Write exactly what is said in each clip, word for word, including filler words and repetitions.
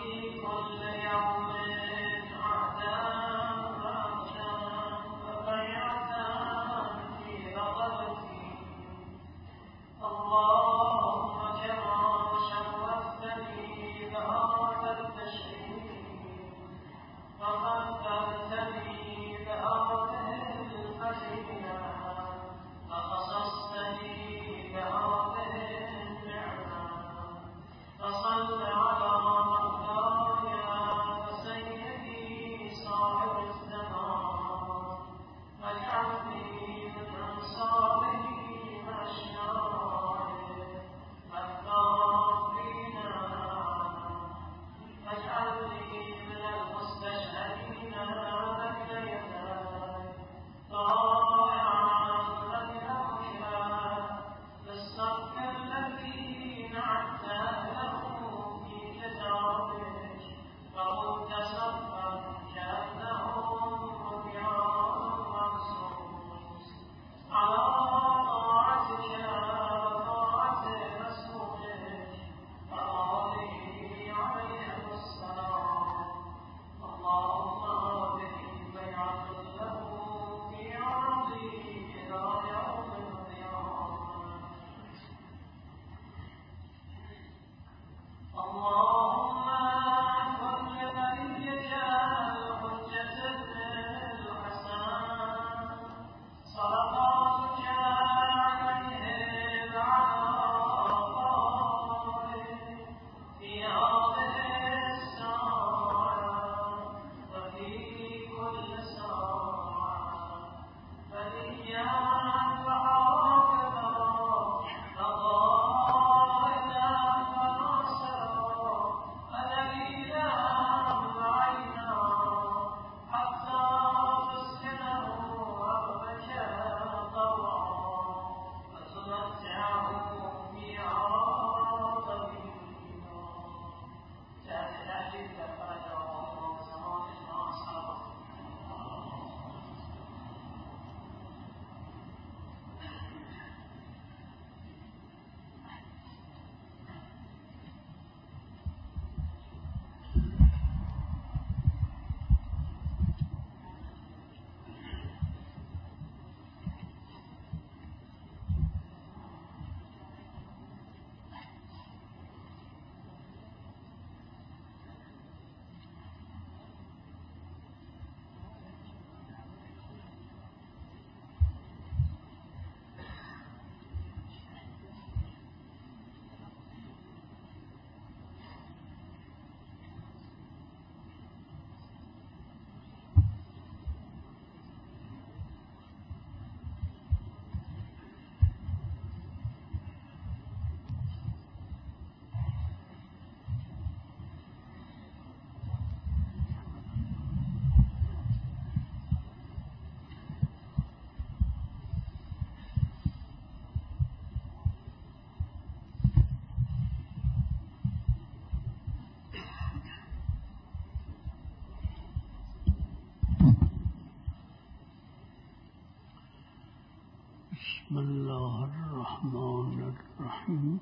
بسم الله الرحمن الرحیم.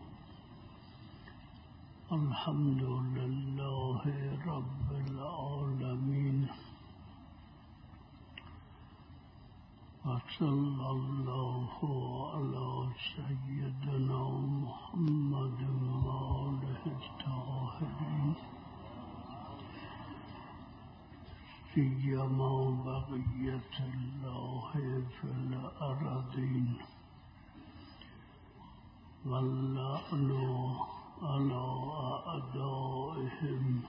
الحمد لله رب العالمین و صلی الله علی سیدنا محمد و آله الطاهرین سیما بقیت الله فی الارضین واللعن على أعدائهم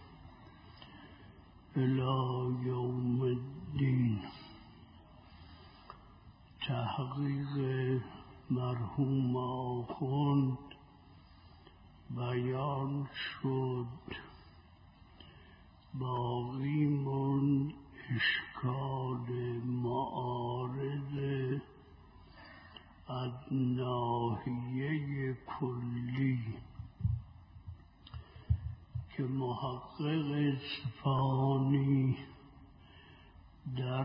إلى يوم الدين. تحقیق مرحوم آخوند بیان شد. باقی موند اشکال معارض از ناحیه کلی که محقق اصفهانی در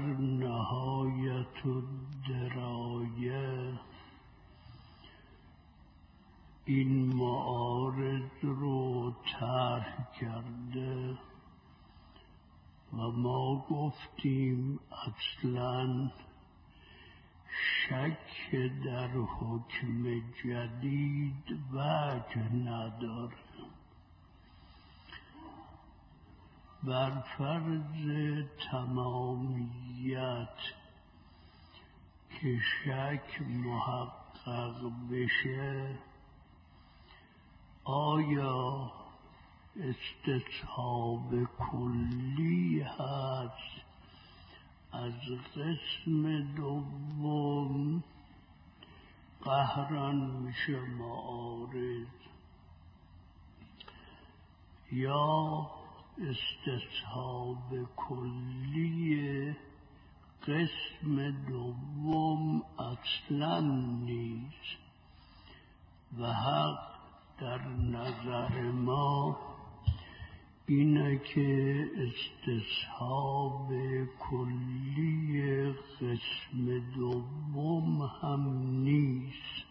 نهایت الدرایه این معارض رو طرح کرده و ما گفتیم اصلاً شک در حکم جدید وجه نداره. بر فرض تمامیت که شک محقق بشه، آیا استصحاب کلی هست از قسم دوم قهرن میشه معارض، یا استصحاب کلی قسم دوم اصلا نیست و حق در نظر ما اینه که استصحاب کلی قسم دوم هم نیست.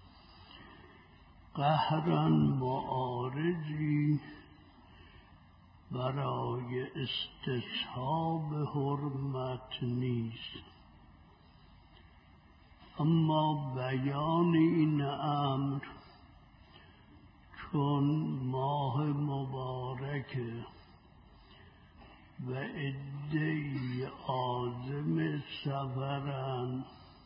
قهرن معارضی برای استصحاب حرمت نیست، اما بیان این امر چون ماه مبارک و عده‌ای عازم سفرند،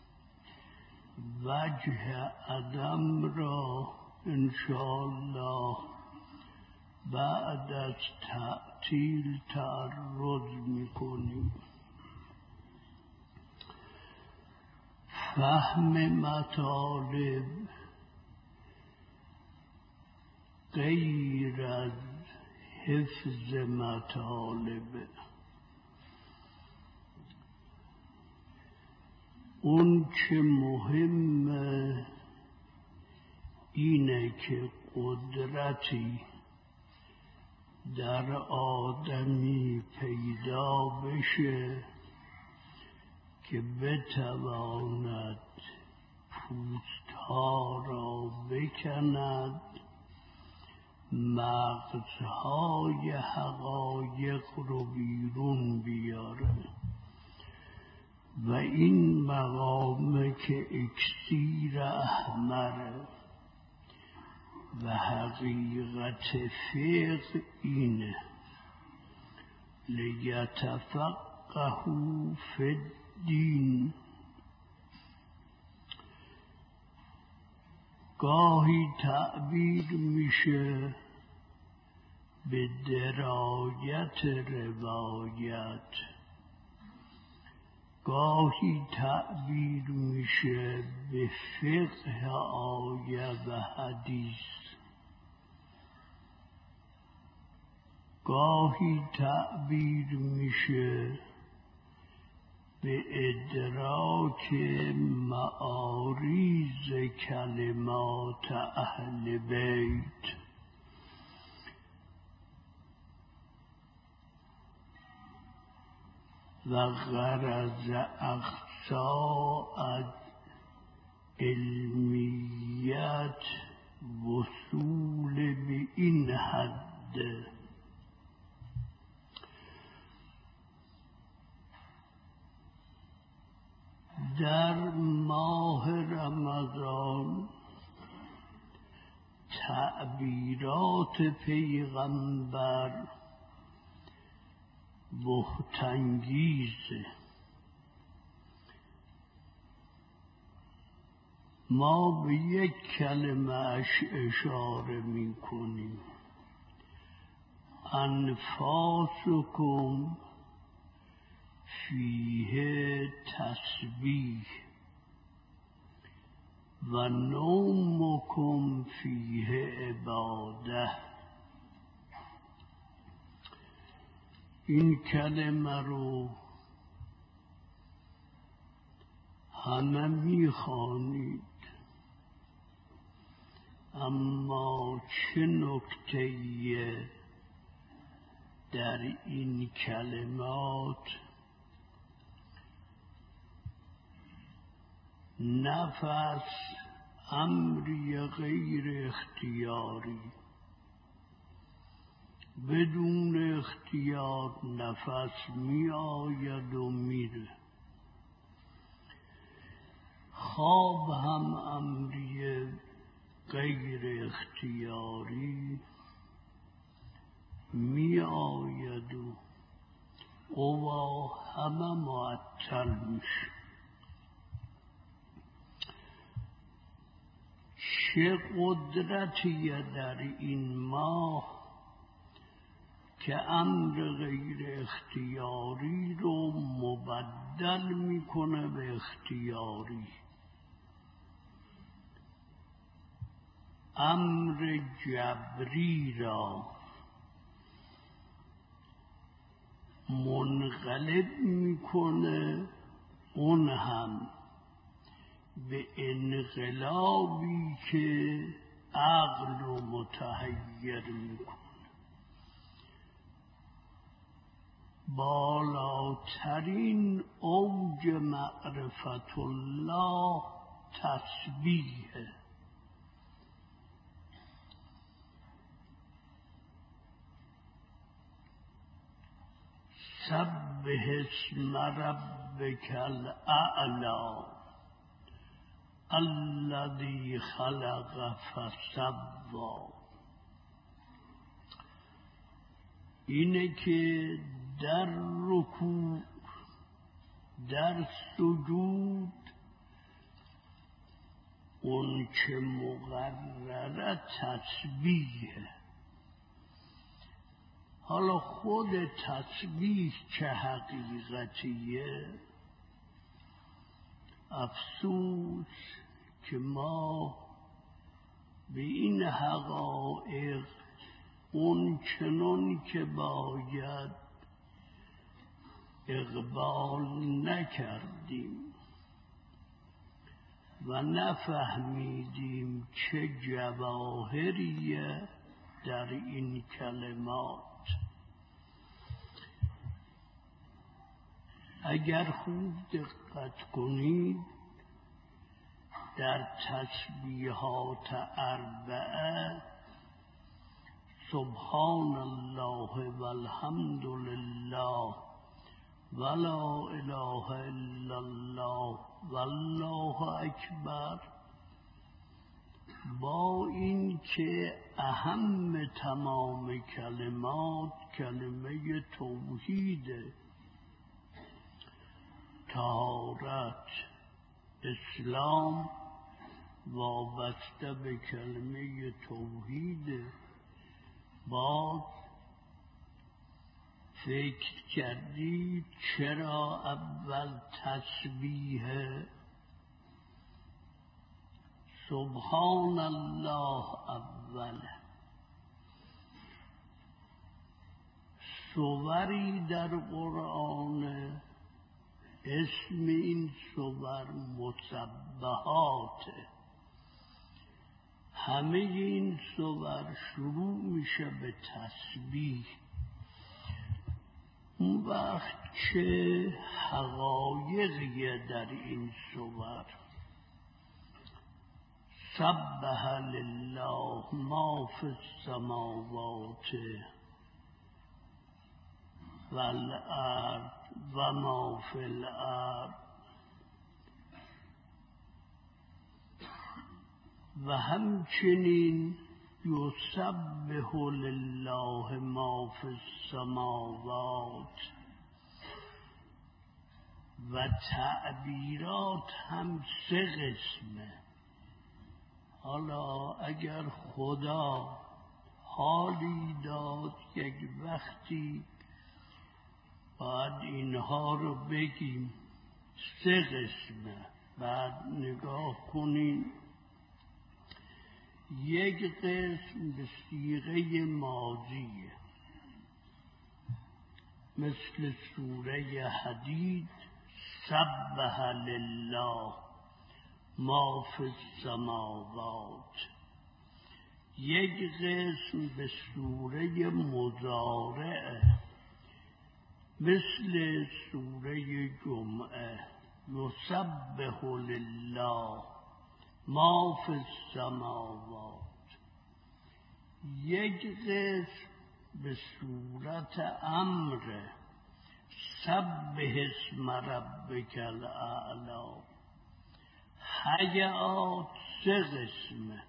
وجه عدم را انشاءالله بعد از تعطیل تعرض میکنیم. فهم مطالب غیر از حفظ مطالب، اون چه مهمه اینه که قدرتی در آدمی پیدا بشه که بتواند پوستها را بکند، مغزهای حقایق رو بیرون بیاره و این مقامه که اکسیر احمره و حقیقت فقه اینه لیتفقهوا فی الدین. گاهی تعبیر میشه به درایت روایت، گاهی تعبیر میشه به فقه آیه و حدیث، گاهی تعبیر میشه به ادراک معاریض کلمات اهل بیت. و غرض اقصا از علمیت وصول به این حد. در ماه رمضان تعبیرات پیغمبر بهت‌انگیزه. ما به یک کلمه اش اشاره می کنیم: انفاسکم فیه تسبیح و نومکم فیه عباده. این کلمه رو همه میخوانید، اما چه نکته‌ای در این کلمات نفس امری غیر اختیاری، بدون اختیار نفس می آید و میره. خواب هم امری غیر اختیاری، می آید و قوا همه معطل میشه. چه قدرتیه در این ماه که امر غیر اختیاری رو مبدل میکنه به اختیاری. امر جبری را منقلب میکنه، اون هم به انقلابی که عقل رو متحیر میکنه. بالاترین اوج معرفت الله تسبیحه. سبح اسم ربک الاعلی الذی خلق فسوی. اینه که در رکوع، در سجود، اون که مقرره تسبیحه. حالا خود تسبیح چه حقیقتیه؟ افسوس که ما به این حقایق اون چنان که باید اقبال نکردیم و نفهمیدیم چه جواهریه در این کلمات. اگر خوب دقت کنید در تسبیحات اربعه سبحان الله والحمد لله ولا اله الا الله والله اکبر، با این که اهم تمام کلمات کلمه توحیده، طهارت، اسلام وابسته به کلمه توحیده، باز فکر کردید چرا اول تسبیح سبحان الله اول؟ سوری در قرآن اسم این سور مسبحاته. همه این سور شروع میشه به تسبیح. اون وقت چه حقایقیه در این سور؟ سبح لله ما فی السماوات والارض و ما فی الارض، و همچنین یسبح لله ما فی السماوات، و تعبیرات هم سه قسمه. حالا اگر خدا حالی داد یک وقتی باید اینها رو بگیم، سه قسمه، بعد نگاه کنین. یک قسم به صیغه ماضیه، مثل سوره حدید سبح لله ما فی السماوات. یک قسم به سوره مضارعه، مثل سوره جمعه یسبح لله ما فی السماوات. یک قسم به صورت امر سبح اسم ربک الاعلی. هیئات سه قسمه: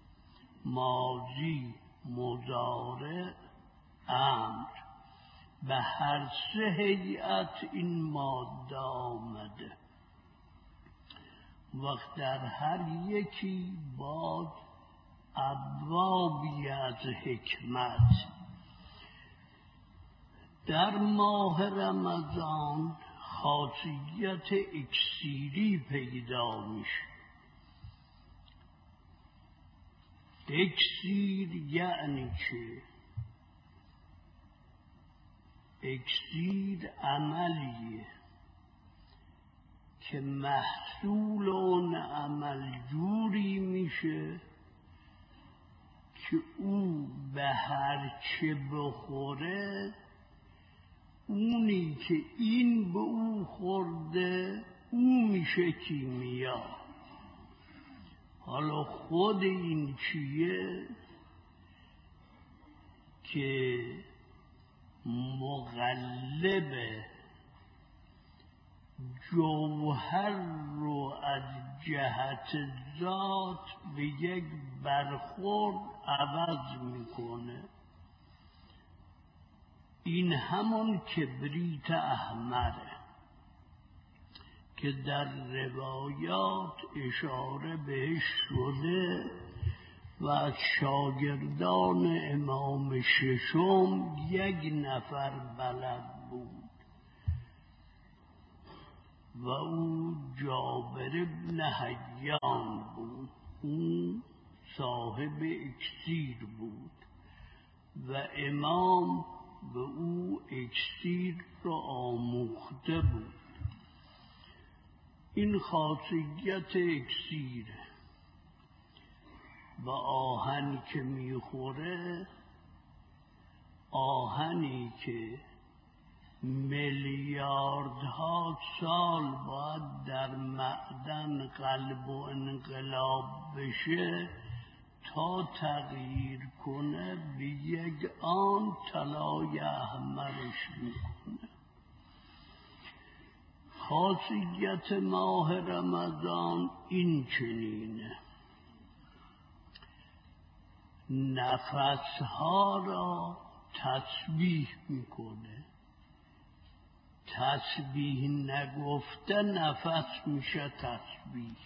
ماضی، مضارع، امر. به هر سه هیئت این ماده آمده. وقت در هر یکی باز ابوابی از حکمت. در ماه رمضان خاصیت اکسیری پیدا میشه. اکسیر یعنی چه؟ اکسیر عملیه که محصول اون عمل جوری میشه که او به هر چه بخوره، اونی که این به او خورده او میشه کیمیا. حالا خود این چیه؟ که مقلب جوهر رو از جهت ذات به یک برخورد عوض میکنه. این همون کبریت احمره که در روایات اشاره بهش شده و از شاگردان امام ششم یک نفر بلد بود و او جابر بن حیان بود. او صاحب اکسیر بود و امام به او اکسیر را آموخته بود. این خاصیت اکسیره. و آهنی که میخوره، آهنی که میلیاردها سال باید در معدن قلب و انقلاب بشه تا تغییر کنه، به یک آن طلای احمرش میکنه. خاصیت ماه رمضان این چنینه: نفسها را تسبیح میکنه. تسبیح نگفته نفس میشه تسبیح.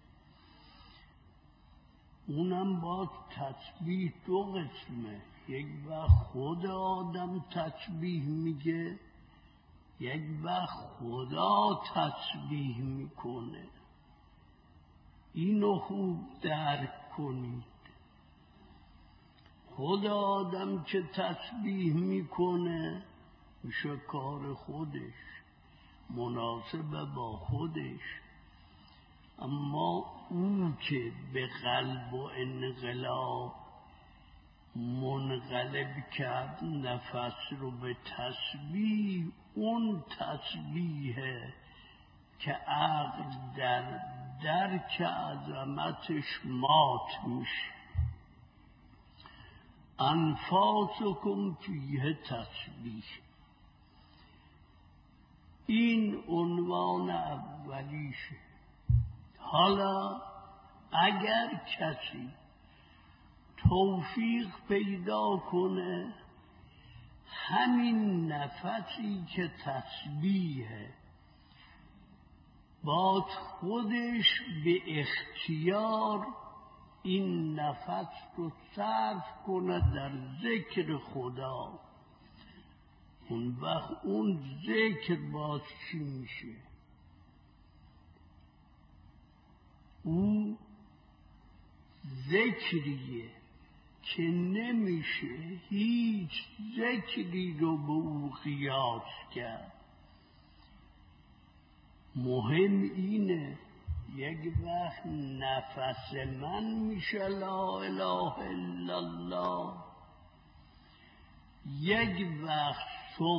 اونم باز تسبیح دو قسمه: یک وقت خود آدم تسبیح میگه، یک وقت خدا تسبیح میکنه. اینو خوب درک کنید. خود آدم که تسبیح میکنه میشه کار خودش، مناسب با خودش. اما او که به قلب و انقلاب منقلب کرد نفس رو به تسبیح، اون تسبیحه که عقل در درک عظمتش مات میشه. انفاسکم فیه تسبیح. این عنوان اولیشه. حالا اگر کسی توفیق پیدا کنه همین نفسی که تسبیحه با خودش به اختیار این نفس رو صرف کنه در ذکر خدا، اون وقت اون ذکر باز چی میشه؟ او ذکریه که نمیشه هیچ ذکری رو به او قیاس کرد. مهم اینه یک وقت نفس من میشه لا اله الا الله، یک وقت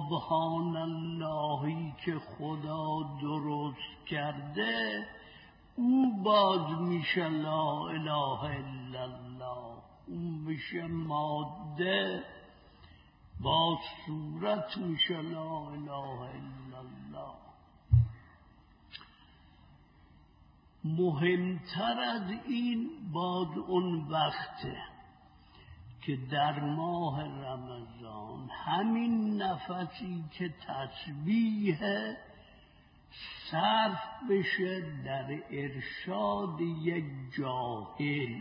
سبحان اللهی که خدا درست کرده او باز میشه لا اله الا الله، اون میشه ماده، با صورت میشه لا اله الا الله. مهمتر از این باز اون وقته که در ماه رمضان همین نفسی که تسبیح صرف بشه در ارشاد یک جاهل،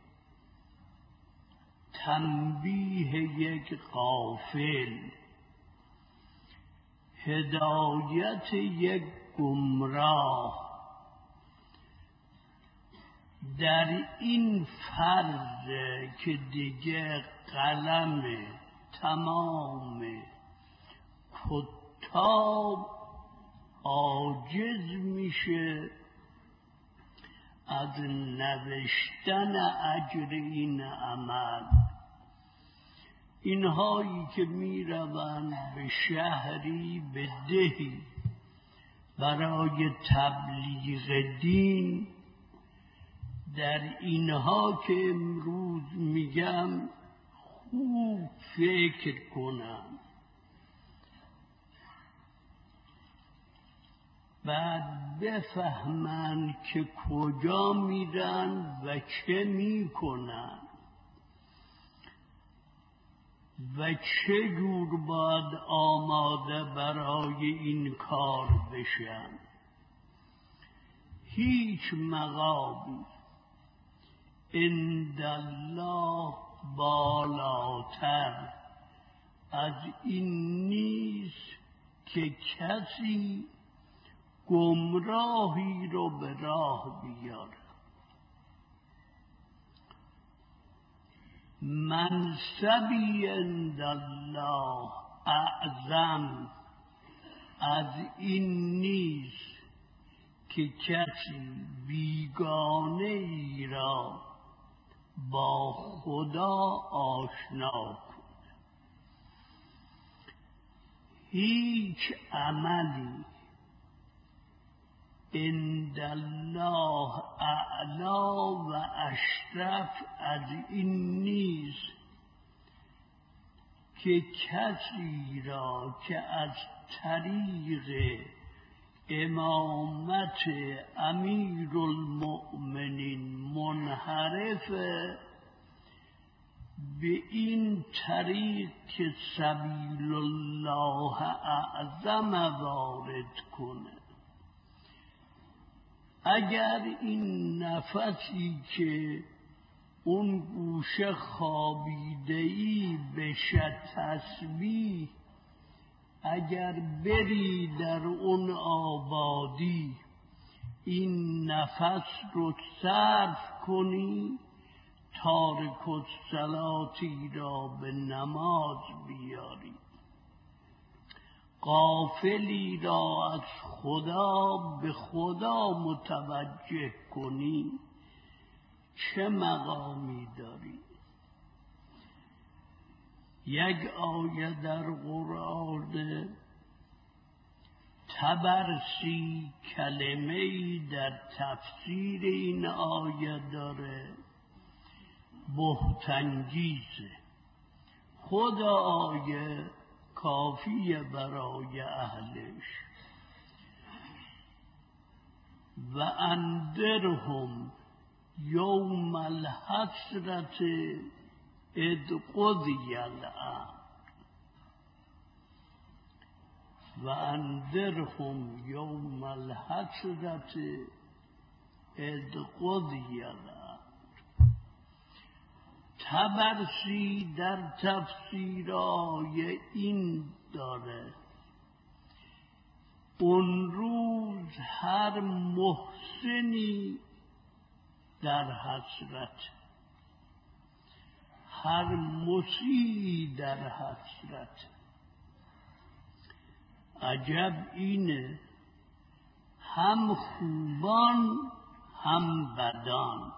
تنبیه یک غافل، هدایت یک گمراه. در این فرض که دیگه قلم تمام کتاب عاجز میشه از نوشتن اجر این عمل. اینهایی که میروند به شهری، به دهی برای تبلیغ دین، در اینها که امروز میگم خوب فکر کنم، بعد بفهمن که کجا میرن و چه میکنن و چه جور باید آماده برای این کار بشن. هیچ مقامی عند الله بالاتر از این نیست که کسی گمراهی رو به راه بیاره. منصبی عند الله اعظم از این نیست که کسی بیگانه ای را با خدا آشنا کنه. هیچ عملی عند الله اعلا و اشرف از این نیست که کسی را که از طریق امامت امیر المؤمنین منحرف به این طریق که سبیل الله اعظم وارد کنه. اگر این نفسی که اون گوشه خوابیده‌ای بشه تسبیح، اگر بری در اون آبادی این نفس رو صرف کنی، تارک الصلاتی را به نماز بیاری، غافلی را از خدا به خدا متوجه کنی، چه مقامی داری؟ یک آیه در قرآن طبرسی کلمه‌ای در تفسیر این آیه داره، بهت‌انگیزه. خود آیه کافیه برای اهلش. و انذرهم یوم الحسرت اذ قضی الامر و انذرهم یوم الحسرت اذ قضی الامر. طبرسی در تفسیرهای این داره، اون روز هر محسنی در حسرت، هر مسیحی در حسرت. عجب اینه، هم خوبان هم بدان.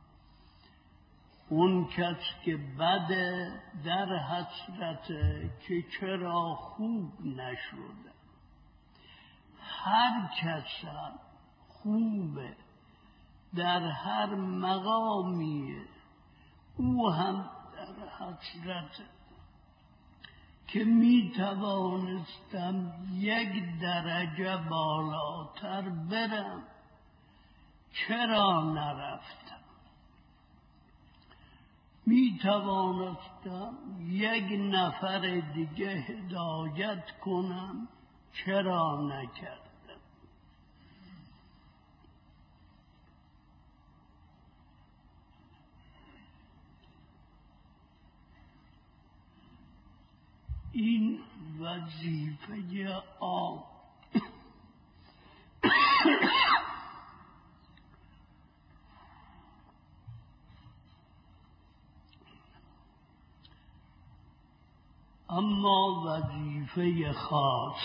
اون کس که بده در حسرته که چرا خوب نشده. هر کس هم خوبه در هر مقامی او هم در حسرت که می توانستم یک درجه بالاتر برم، چرا نرفتم؟ می توانستم یک نفر دیگه هدایت کنم، چرا نکردم؟ این وظیفه آب اما وظیفه خاص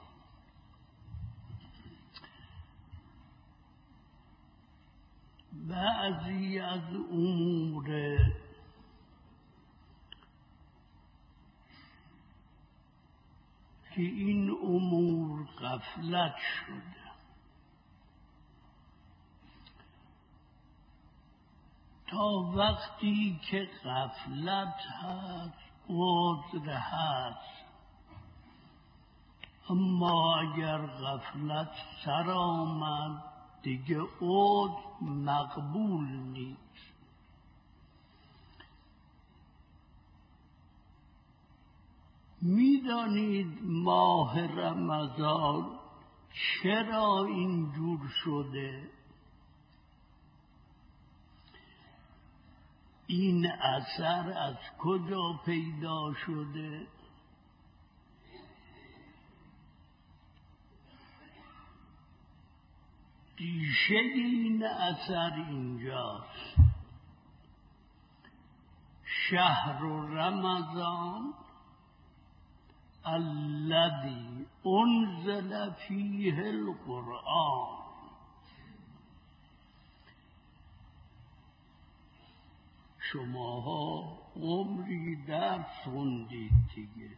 بعضی از امور که این امور غفلت شده، تا وقتی که غفلت هست عذر هست، اما اگر غفلت سر آمد دیگه عذر مقبول نیست. میدانید ماه رمضان چرا اینجور شده؟ این اثر از کجا پیدا شده؟ ریشه این اثر اینجاست. شهر رمضان الذی انزل فیه القرآن، شماها عمری درس خوندید دیگه،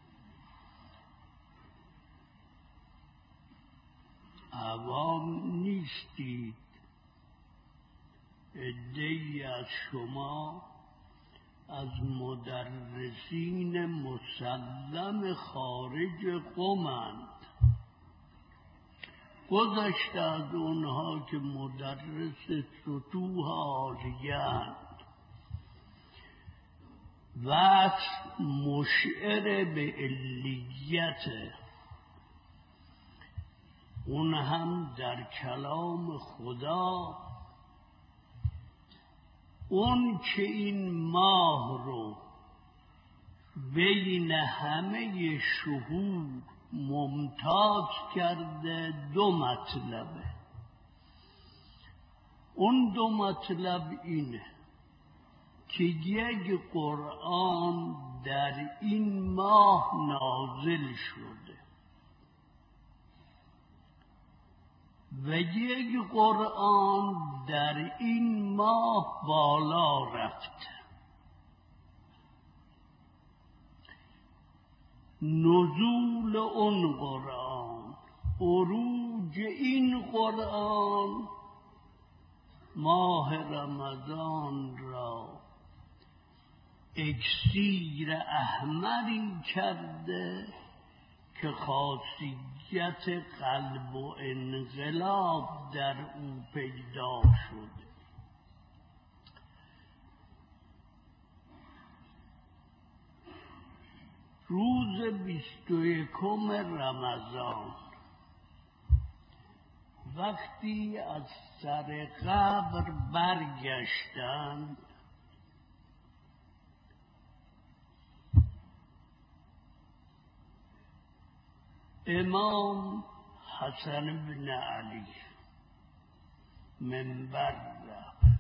عوام نیستید. عده‌ای از شما از مدرسین مسلم خارج قمند، گذشته از اونها که مدرس سطوح عالیه‌اند، وصف مشعر به علیت، اون هم در کلام خدا. اون که این ماه رو بین همه شهور ممتاز کرده دو مطلبه. اون دو مطلب اینه که یک قرآن در این ماه نازل شده و یک قرآن در این ماه بالا رفته. نزول اون قرآن، عروج این قرآن ماه رمضان را اکسیر احمری کرده که خاصیت قلب و انقلاب در او پیدا شده. روز بیست و یکم رمضان وقتی از سر قبر برگشتند، امام حسن بن علی منبر رفت.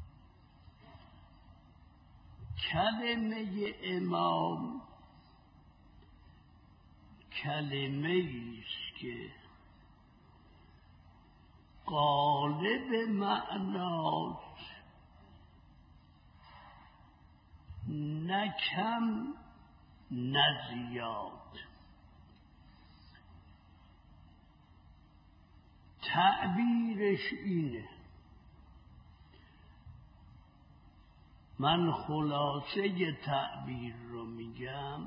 کلمه امام کلمه ایست که غالب معناست، نه کم نه زیاد. تعبیرش اینه من خلاصه تعبیر رو میگم،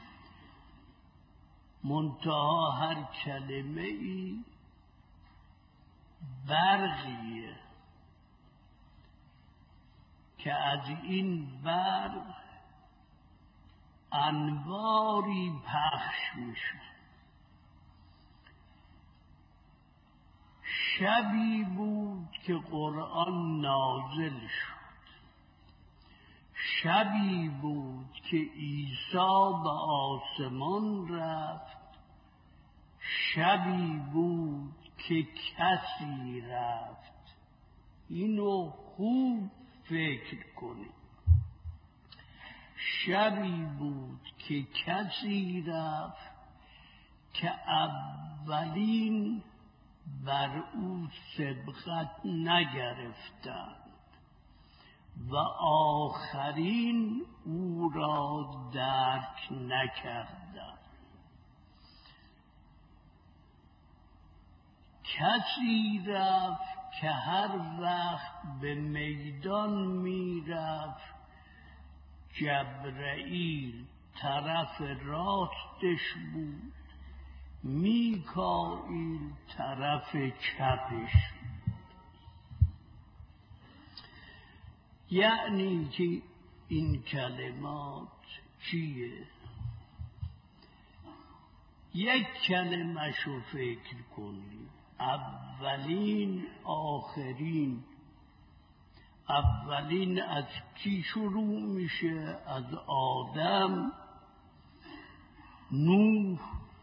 منتها هر کلمه ای برقیه که از این برق انواری پخش میشه. شبی بود که قرآن نازل شد، شبی بود که عیسی به آسمان رفت، شبی بود که کسی رفت. اینو خوب فکر کنید. شبی بود که کسی رفت که اولین بر او سبقت نگرفتند و آخرین او را درک نکردند. کسی رفت که هر وقت به میدان می رفت جبرئیل طرف راستش بود، میکائیل طرف چپش. یعنی که این کلمات چیه؟ یک کلمه شو فکر کنید. اولین آخرین. اولین از کی شروع میشه؟ از آدم، نوح،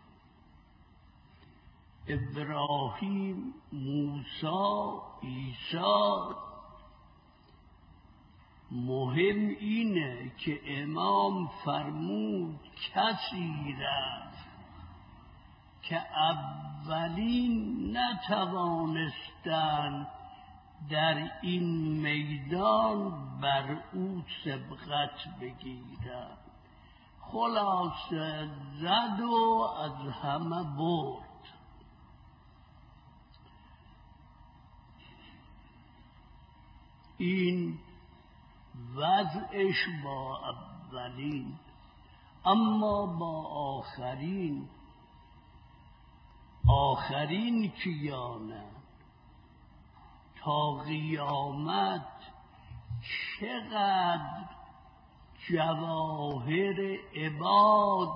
ابراهیم، موسی، عیسی. مهم اینه که امام فرمود کسی رفت که اولین نتوانستند در این میدان بر او سبقت بگیرند. خلاصه زد و از همه برد. این وضعش با اولین. اما با آخرین، آخرین کیانه؟ تا قیامت چقدر جواهر عباد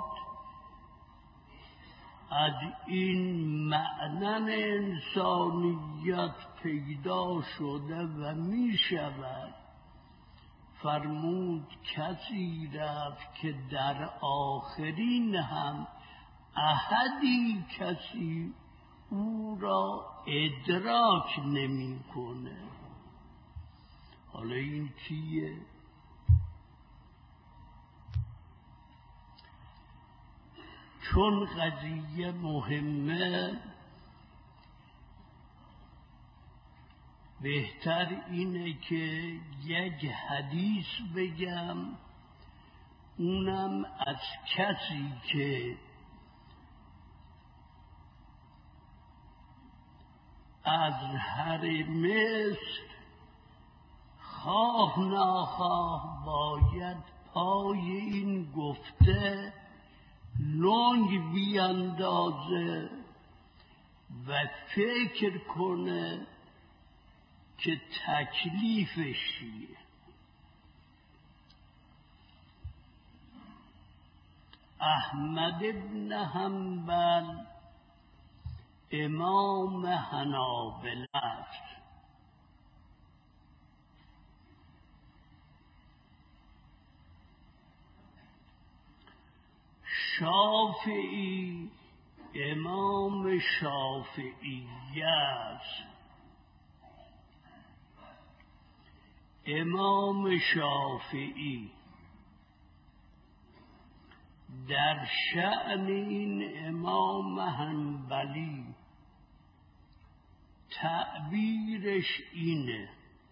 از این معدن انسانیت پیدا شده و می شود. فرمود کسی رفت که در آخرین هم احدی کسی او را ادراک نمی کنه. حالا این کیه؟ چون قضیه مهمه بهتر اینه که یک حدیث بگم، اونم از کسی که از هر مصر خواه ناخواه باید پای این گفته لنگ بیاندازه و فکر کنه که تکلیفش چیه. احمد بن حنبل امام حنابله است. شافعی امام شافعیه است. امام شافعی در شأن این امام حنبلی تعبیرش اینه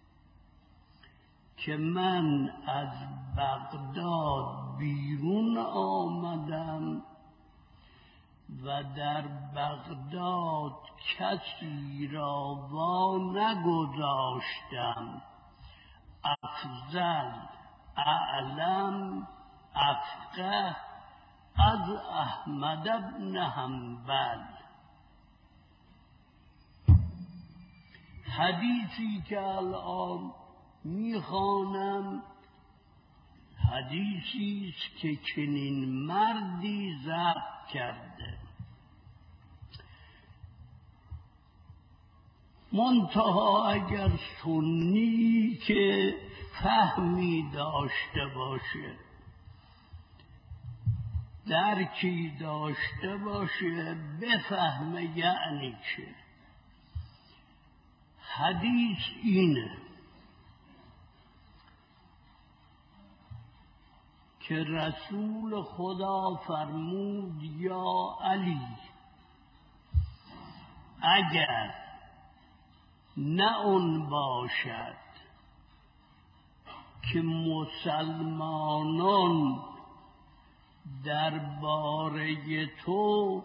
که من از بغداد بیرون آمدم و در بغداد کسی را وا نگذاشتم افضل اعلم افقه از احمد بن حنبل. حدیثی که الان میخوانم حدیثی است که چنین مردی ضبط کرده، منتها اگر سنی که فهمی داشته باشه، درکی داشته باشه، بفهمه یعنی چه. حدیث اینه که رسول خدا فرمود یا علی، اگر نه اون باشد که مسلمانان درباره تو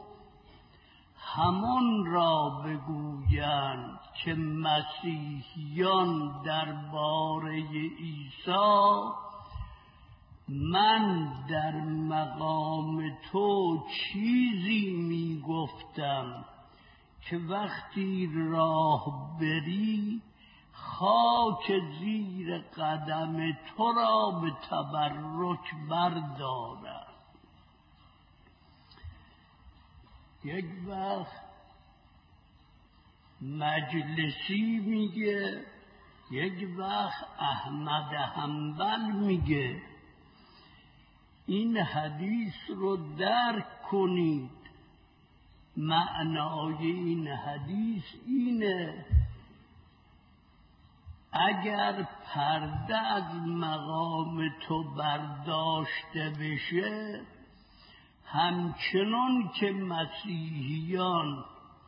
همان را بگویند که مسیحیان درباره عیسی، من در مقام تو چیزی می گفتم که وقتی راه بری خاک زیر قدم تو را به تبرک بردارد. یک وقت مجلسی میگه، یک وقت احمد حنبل میگه این حدیث رو درک کنید. معنای این حدیث اینه اگر پرده از مقام تو برداشته بشه، همچنان که مسیحیان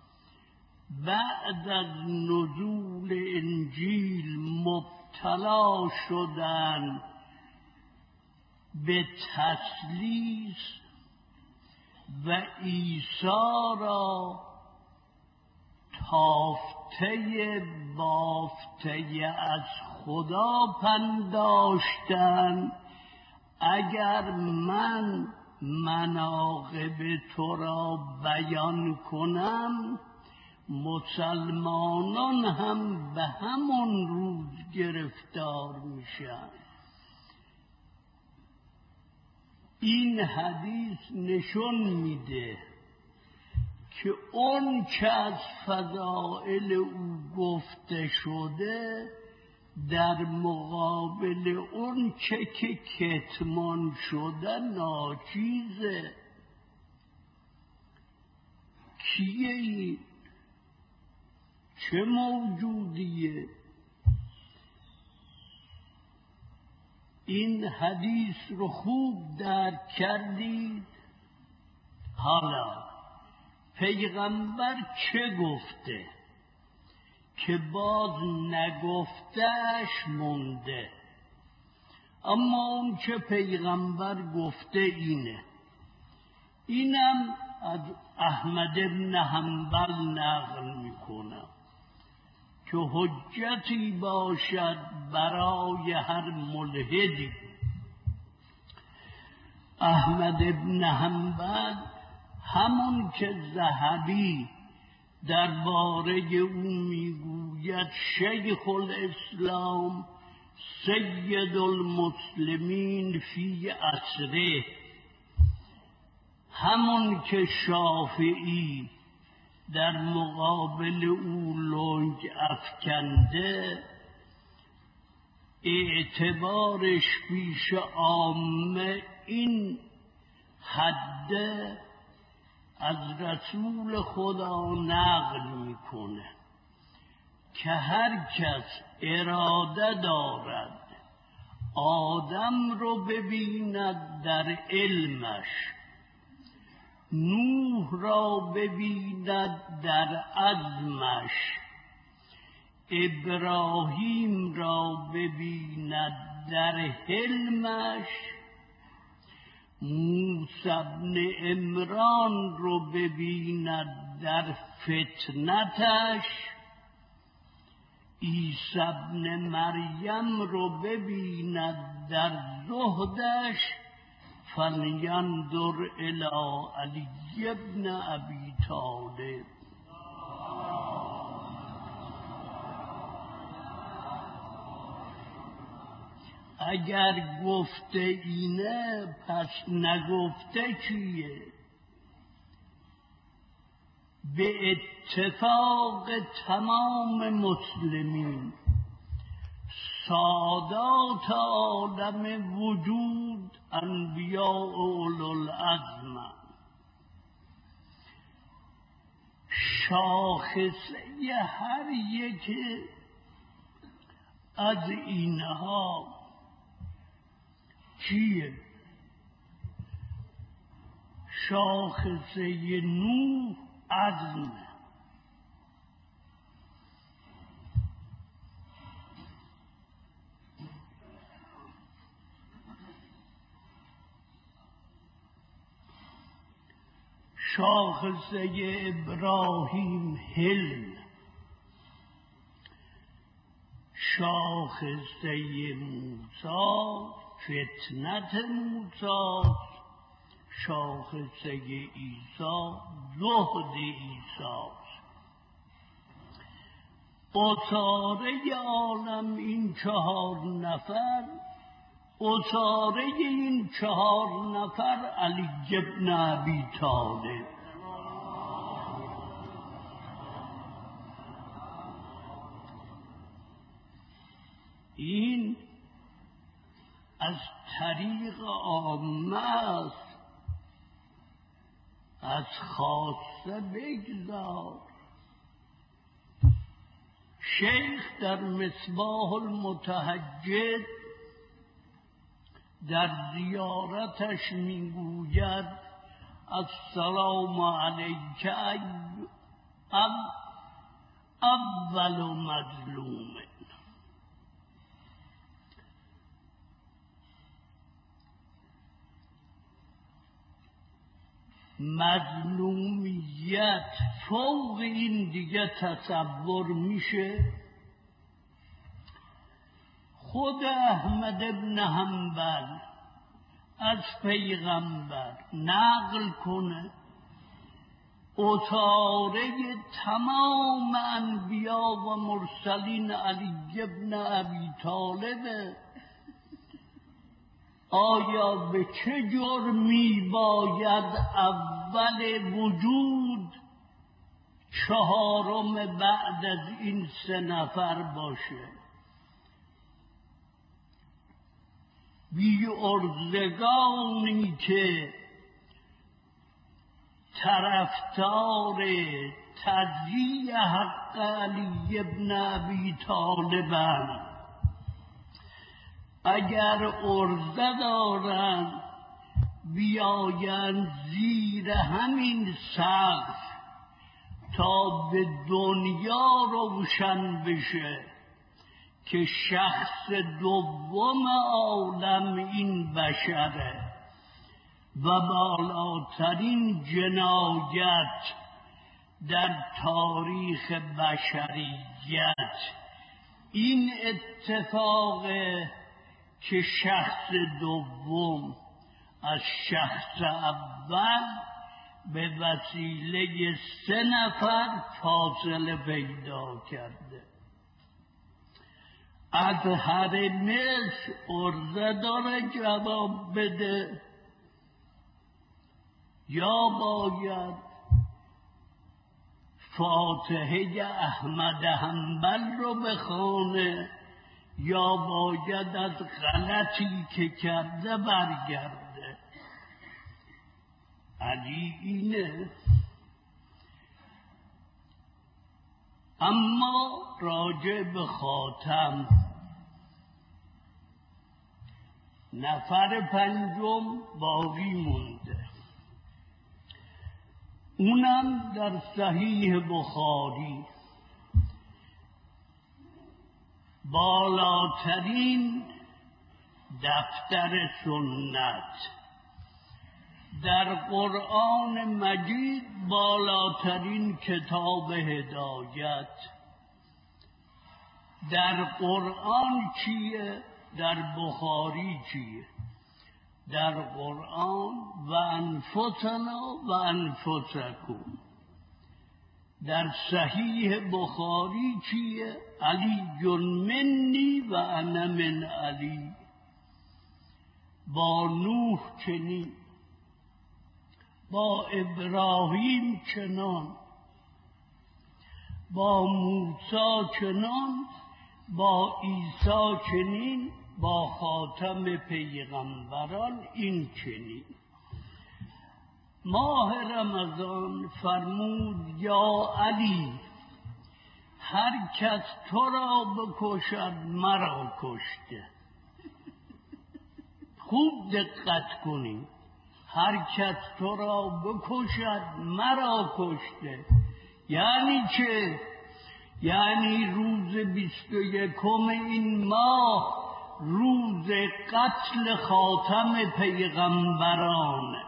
بعد از نزول انجیل مبتلا شدند به تثلیث و عیسی را تافته بافته از خدا پنداشتند، اگر من مناقب تو را بیان کنم، مسلمانان هم به همون روز گرفتار میشن. این حدیث نشون میده که اون که از فضائل او گفته شده در مقابل اون که که کتمان شده ناچیزه. کیه این؟ چه موجودیه؟ این حدیث رو خوب درک کردید؟ حالا پیغمبر چه گفته که باز نگفتهش مونده؟ اما اون که پیغمبر گفته اینه. اینم از احمد بن حنبل نقل میکنم که حجتی باشد برای هر ملحدی. احمد بن حنبل همون که ذهبی درباره او میگوید شیخ الاسلام سید المسلمین فی عصره، همون که شافعی در مقابل او لنگ افکنده، اعتبارش پیش عامه این حد از رسول خدا نقل میکنه که هر کس اراده دارد آدم رو ببیند در علمش، نوح را ببیند در عزمش، ابراهیم را ببیند در حلمش، موسی بن عمران رو ببیند در فتنتش، عیسی ابن مریم رو ببیند در زهدش، فلینظر الی علی ابن ابی طالب. اگر گفته اینه پس نگفته چیه؟ به اتفاق تمام مسلمین سادات عالم وجود انبیاء اولوالعزم، شاخصه هر یک از اینها چیه؟ شاخصه نوح عزم، شاخصه ابراهیم حلم، شاخصه موسی فتنت موسی، شاخصه عیسی زهد عیسی. اتاره عالم این چهار نفر، اتاره این چهار نفر علی ابن ابی طالب. این از طریق عامه است، از خاصه بگذار. شیخ در مصباح المتهجد در زیارتش میگوید السلام علیک اول مظلوم. مظلومیت فوق این دیگه تصور میشه. خود احمد ابن حنبل از پیغمبر نقل کنه اتاره تمام انبیا و مرسلین علی ابن ابی طالبه. آیا به چه جرمی باید اول وجود چهارم بعد از این سه نفر باشه؟ بی ارزگانی که طرفدار تضییع حق علی ابن ابی طالبند، اگر ارزه دارند بیایند زیر همین سقف تا به دنیا روشن بشه که شخص دوم عالم این بشره و بالاترین جنایت در تاریخ بشریت این اتفاقه که شخص دوم از شخص اول به وسیله سه نفر فاصله پیدا کرده. اطهر مصر ارزه داره جواب بده یا باید فاتحه احمد حنبل رو بخونه یا باید از غلطی که کرده برگرده؟ علی اینه. اما راجع به خاتم، نفر پنجم باقی مونده، اونم در صحیح بخاری بالاترین دفتر سنت، در قرآن مجید بالاترین کتاب هدایت، در قرآن چیه؟ در بخاری چیه؟ در قرآن و انفسنا و انفسکم. در صحیح بخاری چیه؟ علی منی و انا من علی. با نوح چنین، با ابراهیم چنان، با موسی چنان، با عیسی چنین، با خاتم پیغمبران این چنین. ماه رمضان فرمود یا علی هر کس تو را بکشد مرا کشته. خوب دقت کنید، هر کس تو را بکشد مرا کشته. یعنی چه؟ یعنی روز بیست و یکم این ماه روز قتل خاتم پیغمبرانه.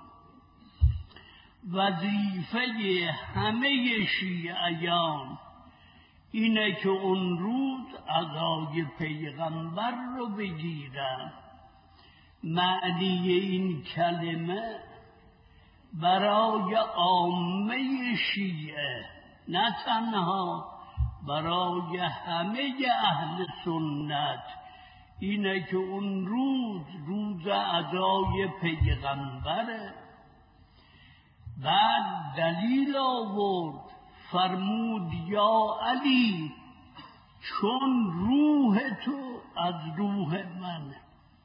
وظیفه همه شیعیان اینه که اون روز عزای پیغمبر رو بگیرن. معنی این کلمه برای عامه شیعه، نه تنها برای همه اهل سنت، اینه که اون روز روز عزای پیغمبره. بعد دلیل آورد، فرمود یا علی چون روح تو از روح منه،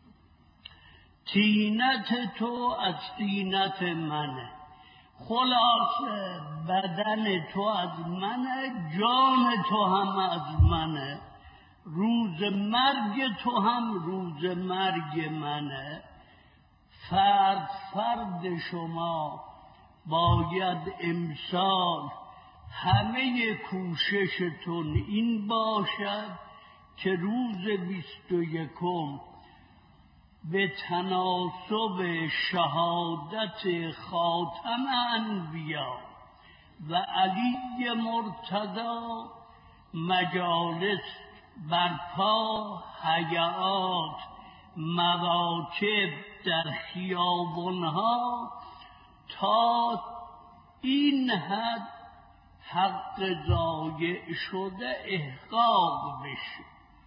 طینت تو از طینت منه، خلاصه بدن تو از منه، جان تو هم از منه، روز مرگ تو هم روز مرگ منه. فرد فرد شما باید امسال همه کوششتون این باشد که روز بیست و یکم به تناسب شهادت خاتم انبیا و علی مرتضی مجالس برپا، حیات، مواکب در خیابونها، تا این حد حق ضایع شده احقاق بشه.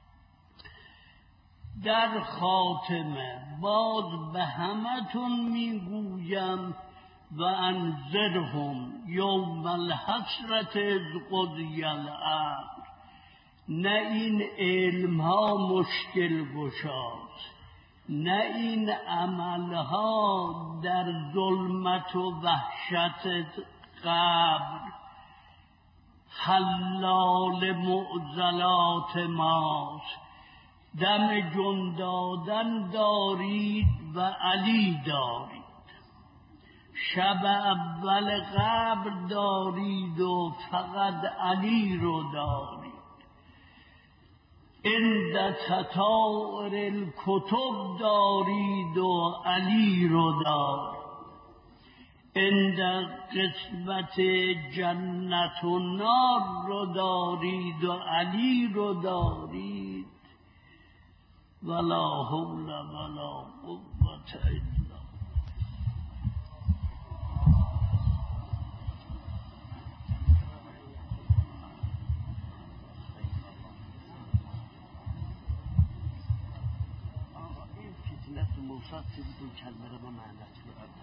در خاتمه باز به همتون میگویم و انذرهم یوم الحسرت اذ قضی الامر. نه این علم ها مشکل گشاد، نه این عمل ها در ظلمت و وحشت قبر حلال معضلات ماست. دم جون دادن دارید و علی دارید، شب اول قبر دارید و فقط علی رو دارید. عند تطایر الکتب دارید و علی رو دارید. عند قسمت جنت و نار رو دارید و علی رو دارید. ولا حول ولا قوة الا این فتنة مفصل دو کلمه رو من معنیت